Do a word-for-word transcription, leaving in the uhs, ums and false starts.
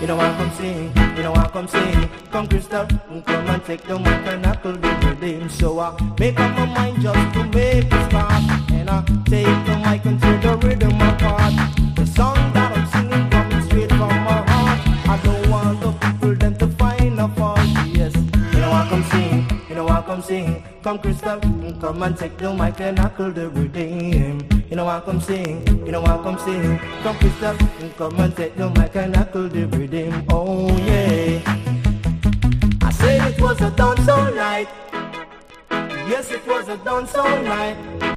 know I come sing, you know I come sing. Come Crystal, come and take the mic and knuckle the rhythm. So I make up my mind just to make it start, and I take the mic and tear the rhythm apart. The song that I'm singing coming straight from my heart. I don't want the people them to find a fault. Yes, you know I come sing, you know I come sing. Come Crystal, come and take the mic and knuckle the rhythm. You know I come sing, you know I come sing. Come Crystal, come and take the mic and knuckle the rhythm. Oh yeah. I said it was a dance all night. Yes, it was a dance all night.